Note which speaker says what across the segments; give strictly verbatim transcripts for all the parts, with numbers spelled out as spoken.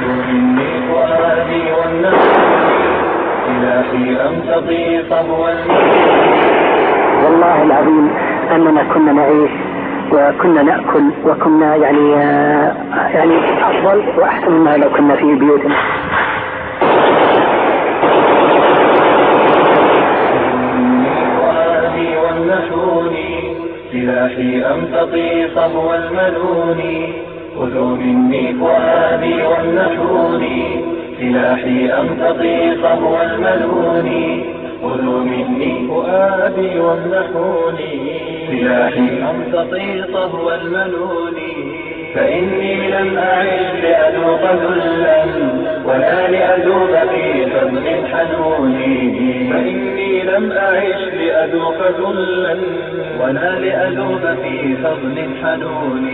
Speaker 1: مني فؤادي والنحور سلاحي أمتطي صبوا
Speaker 2: والله العظيم أننا كنا نعيش وكنا نأكل وكنا يعني يعني أفضل وأحسن مما لو كنا في بيوتنا.
Speaker 1: فؤادي والنحور سلاحي أمتطي صبوا الملون خذوا مني فؤادي والنحور سلاحي أمتطي صبوا الملون خذوا مني فؤادي والنحور سلاحي أمتطي صبوا الملون فإني لم أعش لأذوق ذلا ولا لأذوق في فضل حنون فإني لم أعش لأذوق ذلا ولا لأذوق في فضل حنون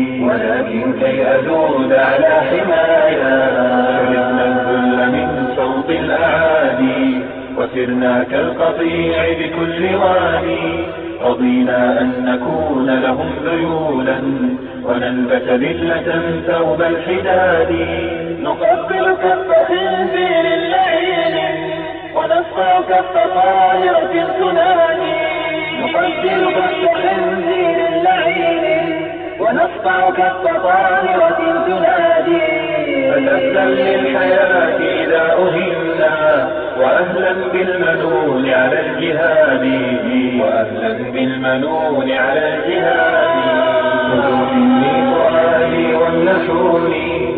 Speaker 1: ولكن كي أذود على حمايا شربنا الذل من صوت الأعادي وسرنا كالقطيع بكل وادي رضينا أن نكون لهم ذيولا ونلبس ذلة ثوب الحداد نقبل كف خنزير لعين ونصفع كف طائرة تنادي نقبل كف خنزير لعين ونصفع كف طائرة تنادي فتبا للحياة إذا أهمنا وأهلا بالمنون على الجهاد وأهلا بالمنون على الجهاد خذوا مني فؤادي والنحور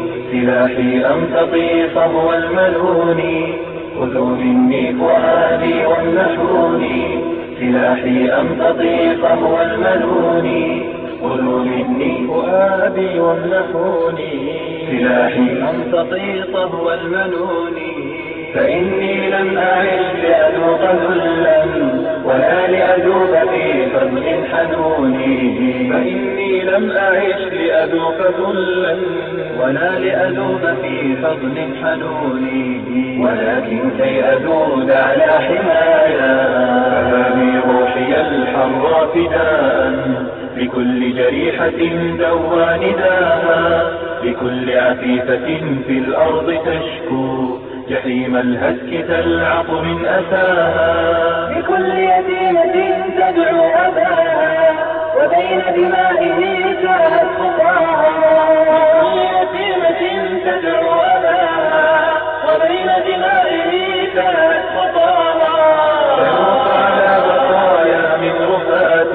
Speaker 1: سلاحي أمتطي صبوا الملون خذوا مني فؤادي والنحور سلاحي أمتطي صبوا الملون خذوا مني فؤادي والنحور سلاحي أمتطي صبوا الملون فإني لم أعش لأذوق ذلا ولا لأذوق في فضل حنون فإني لم أعش لأذوق ذلا ولا لأذوق في فضل حنون ولكن كي أذود على حمايا فهذه روحي الحر فداء لكل جريحة دوى نداها لكل عفيفة في الأرض تشكو جحيم الهتك تلعق من أساها لكل يتيمة تدعو أباها وبين دمائه ساهت خطاها لكل يتيمة تدعو أباها وبين دمائه ساهت خطاها فنوق على بقايا من رفات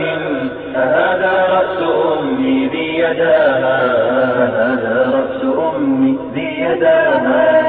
Speaker 1: فهذا رأس أمي ذي يداها فهذا رأس أمي ذي يداها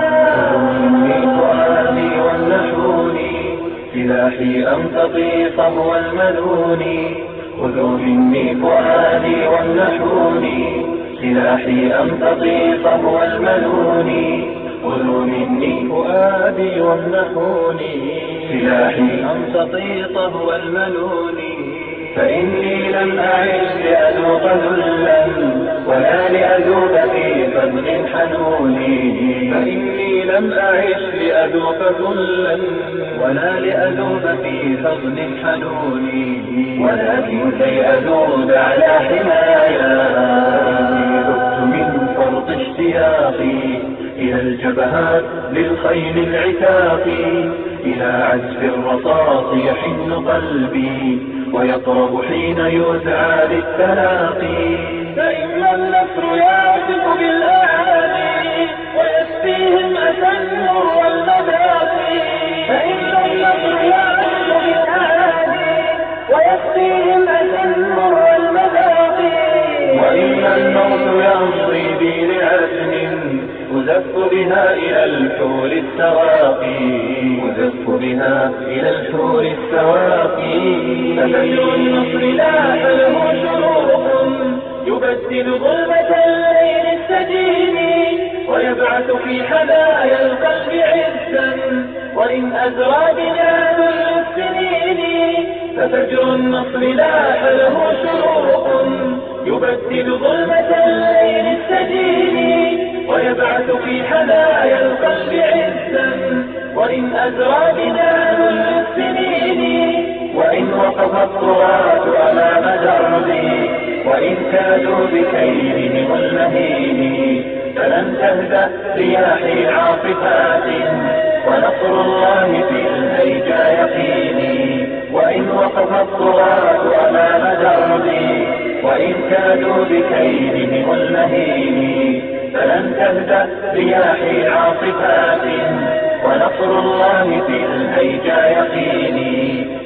Speaker 1: فؤادي والنحور سلاحي أمتطي صبوا الملون خذوا مني فؤادي والنحور سلاحي أمتطي صبوا الملون خذوا مني فؤادي والنحور سلاحي أمتطي صبوا الملون فإني لم أعش لأذوق ذلا ولا لأذوق في فضل حنون فإني لم أعش لأذوق ذلا ولا لأذوق في فضل حنون ولكن كي أذود على حمايا فإني ذبت من فرط اشتياقي إلى الجبهات للخيل العتاق إلى عزف الرصاص يحن قلبي ويطرب حين يسعى للتلاقي فإن النصر يعزف بالأعادي ويسفيهم أسى النور والمباقي فإن النصر يعزف بالأعادي ويسفيهم أسى النور والمباقي وإن الموت يمضي بي لعزم أزف بها إلى الحور السواقي أزف بها إلى الحور السواقي ففجر النصر لاح له شروق يبدل ظلمة الليل السجين ويبعث في حنايا القلب عزا وإن أزرى بنا كل السنين ففجر النصر لاح له شروق يبدل ظلمة الليل السجين ويبعث في حنايا القلب عزا وإن أزرى بنا كل السنين وإن وقف الطغاة أمام دربي وإن كادوا بكيدهم المهين فلن تهدأ رياحي عاصفات، ونصر الله في الهيجا يقيني. وإن وقف الطغاة أمام دربي، وإن كادوا بكيدهم المهين، فلن تهدأ رياحي عاصفات، ونصر الله في الهيجا يقيني.